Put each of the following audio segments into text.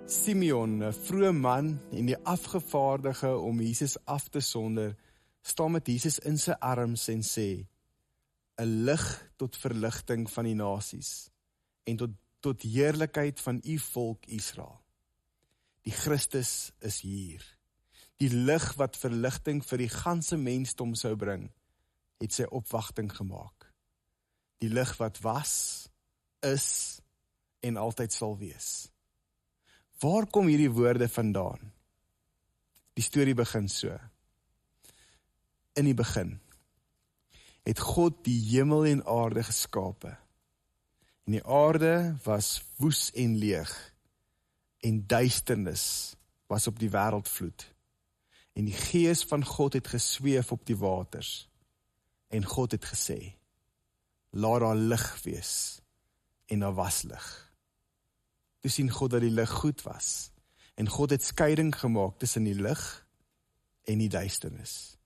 Simeon, 'n vroeë man en die afgevaardige om Jesus af te sonder, staan met Jesus in sy arms en sê, 'n lig tot verligting van die nasies en tot heerlikheid van u volk Israel. Die Christus is hier. Die lig wat verligting vir die ganse mensdom sou bring, het sy opwagting gemaak. Die lig wat was, is en altyd sal wees. Waar kom hierdie woorde vandaan? Die storie begin so. In die begin het God die hemel en aarde geskape. En die aarde was woes en leeg, en duisternis was op die wêreldvloed. En die gees van God het gesweef op die waters. En God het gesê, laat daar lig wees, en daar was lig. Toe sien God dat die lig goed was, en God het skeiding gemaak tussen die lig en die duisternis.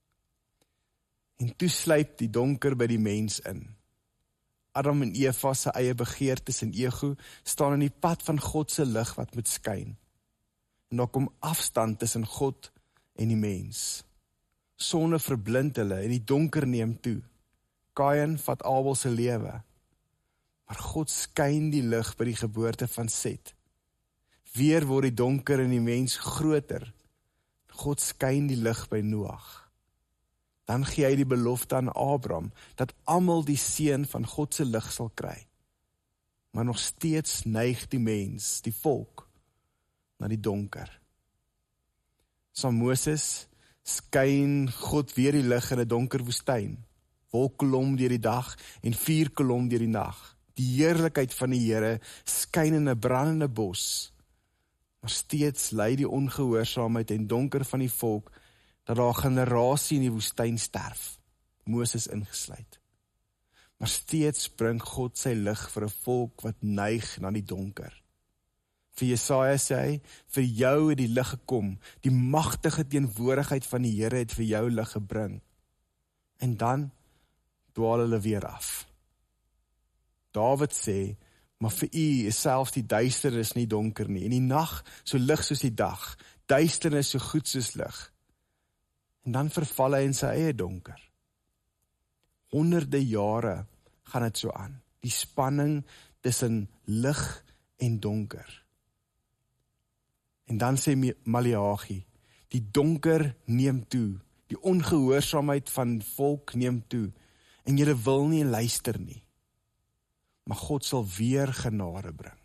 En toe sluip die donker by die mens in. Adam en Eva se eie begeertes en ego staan in die pad van God se lig wat moet skyn. En daar kom afstand tussen God en die mens. Sonde verblind hulle en die donker neem toe. Kain vat Abel se lewe. Maar God skyn die lig by die geboorte van Set. Weer word die donker in die mens groter. God skyn die lig by Noag. Dan gee hy die belofte aan Abraham, dat almal die seën van God se lig sal kry. Maar nog steeds neig die mens, die volk, na die donker. Saam Moses skyn God weer die lig in 'n donker woestyn. Wolkkolom deur die dag en vuurkolom deur die nag. Die heerlikheid van die Here skyn in 'n brandende bos. Maar steeds lei die ongehoorsaamheid en donker van die volk dat daar 'n generasie in die woestyn sterf, Moses ingesluit. Maar steeds bring God sy lig vir 'n volk wat neig na die donker. Vir Jesaja sê hy, vir jou het die lig gekom, die magtige teenwoordigheid van die Here het vir jou lig gebring. En dan dwaal hulle weer af. Dawid sê, maar vir u is selfs die duisternis nie donker nie, en die nag so lig soos die dag, duisternis so goed soos lig. En dan verval hy in sy eie donker. Honderde jare gaan dit so aan. Die spanning tussen lig en donker. En dan sê Maleagi, die donker neem toe, die ongehoorsaamheid van volk neem toe, en julle wil nie luister nie. Maar God sal weer genade bring.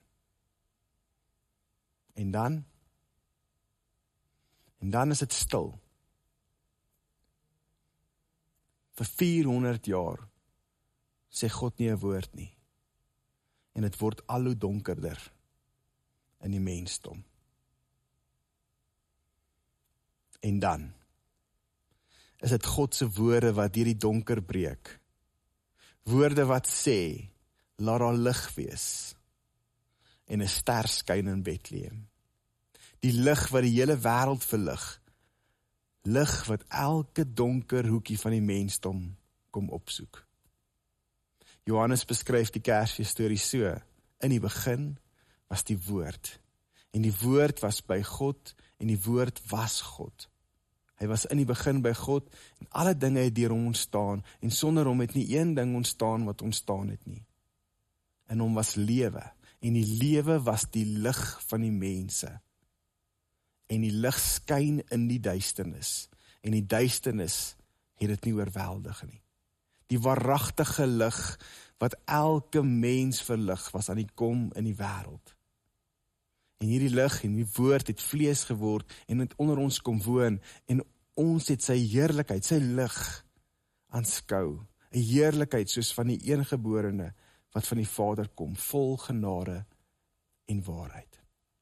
En dan is dit stil. Vir 400 jaar sê God nie 'n woord nie. En dit word al hoe donkerder in die mensdom. En dan is dit God se woorde wat deur die donker breek. Woorde wat sê, laat daar lig wees. En 'n ster skyn in Bethlehem. Die lig wat die hele wêreld verlig. Lig wat elke donker hoekie van die mensdom kom opsoek. Johannes beskryf die Kersfeesstorie so, in die begin was die woord, en die woord was by God, en die woord was God. Hy was in die begin by God, en alle dinge het deur hom ontstaan, en sonder hom het nie een ding ontstaan wat ontstaan het nie. In hom was lewe, en die lewe was die lig van die mense. En die lig skyn in die duisternis, en die duisternis het dit nie oorweldig nie. Die waaragtige lig, wat elke mens verlig, was aan die kom in die wêreld. En hierdie lig en die woord het vlees geword, en het onder ons kom woon, en ons het sy heerlikheid, sy lig aanskou, 'n heerlikheid soos van die eengeborene, wat van die Vader kom, vol genade en waarheid.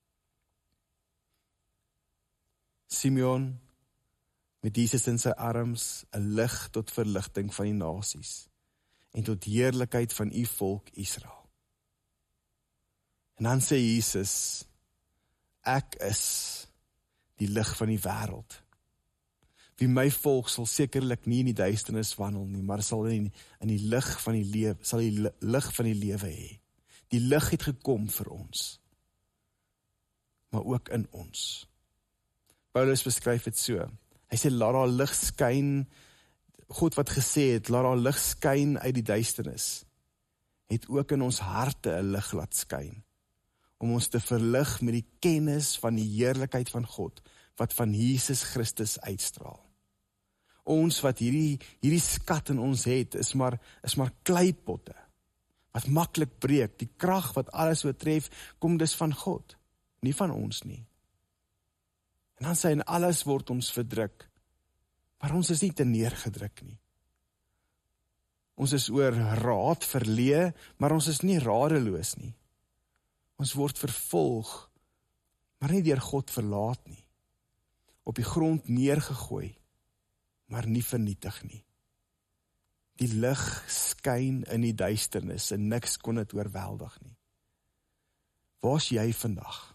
Simeon, met Jesus in sy arms, 'n lig tot verligting van die nasies, en tot heerlikheid van u volk Israel. En dan sê Jesus, ek is die lig van die wêreld. Wie my volg sal sekerlik nie in die duisternis wandel nie, maar sal in die lig van die lewe, sal die lig van die lewe hê. Die lig het gekom vir ons. maar ook in ons. Paulus beskryf dit so. Hy sê, laat daar lig skyn, God wat gesê het, laat daar lig skyn uit die duisternis, het ook in ons harte 'n lig laat skyn, om ons te verlig met die kennis van die heerlikheid van God, wat van Jesus Christus uitstraal. Ons wat hierdie skat in ons het, is maar kleipotte, wat maklik breek. Die krag wat alles oortref, kom dus van God, nie van ons nie. En dan sê hy, in alles word ons verdruk, maar ons is nie te neergedruk nie. Ons is oor raad verleë, maar ons is nie radeloos nie. Ons word vervolg, maar nie deur God verlaat nie. Op die grond neergegooi, maar nie vernietig nie. Die lig skyn in die duisternis en niks kon dit oorweldig nie. Waar's jy vandag?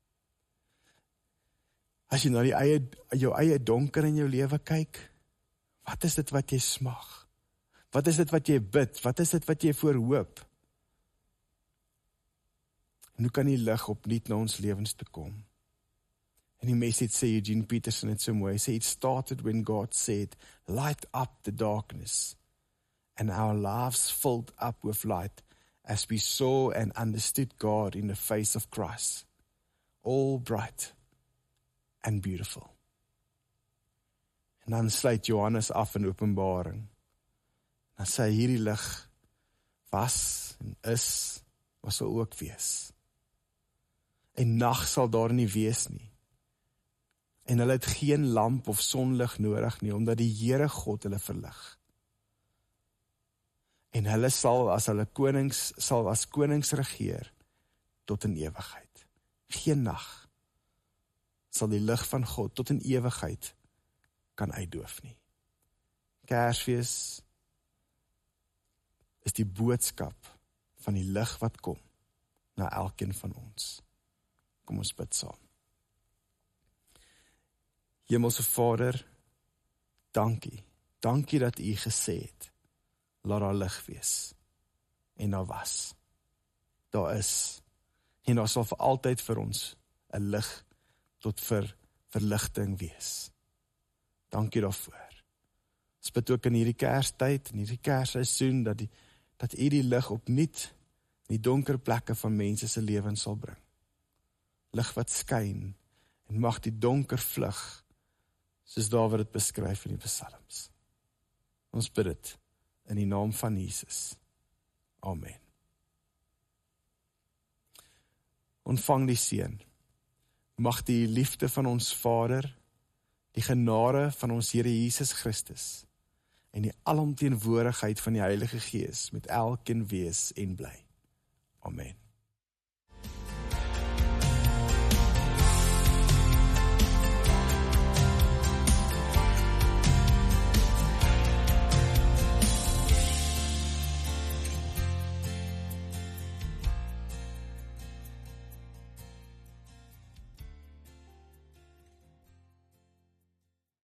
As jy na jou eie donker in jou lewe kyk, wat is dit wat jy smag? Wat is dit wat jy bid? Wat is dit wat jy voorhoop? En hoe kan die lig opnuut na ons lewens te kom? En die message sê, Eugene Peterson het so mooi, hy sê, it started when God said, light up the darkness, and our lives filled up with light, as we saw and understood God in the face of Christ, all bright and beautiful. En dan sluit Johannes af in Openbaring. Dan sê hy, hierdie lig was en is, wat sal ook wees. En nag sal daar nie wees nie. En hulle het geen lamp of sonlig nodig nie, omdat die Here God hulle verlig. En hulle sal as konings regeer tot in ewigheid. Geen nag sal die lig van God tot in ewigheid kan uitdoof nie. Kersfees is die boodskap van die lig wat kom na elkeen van ons. Kom ons bid saam. Hemelse Vader, dankie. Dankie dat U gesê het, laat daar lig wees. En daar was. Daar is. En daar sal vir altyd vir ons 'n lig tot verligting wees. Dankie daarvoor. Ons bid ook in hierdie Kerstyd, in hierdie Kersseisoen, dat U die lig opnuut in die donker plekke van mense se lewens sal bring. Lig wat skyn en mag die donker vlug, soos Dawid dit beskryf in die Psalms. Ons bid dit in die naam van Jesus. Amen. Ontvang die seën. Mag die liefde van ons Vader, die genade van ons Here Jesus Christus en die alomteenwoordigheid van die Heilige Gees met elkeen wees en bly. Amen.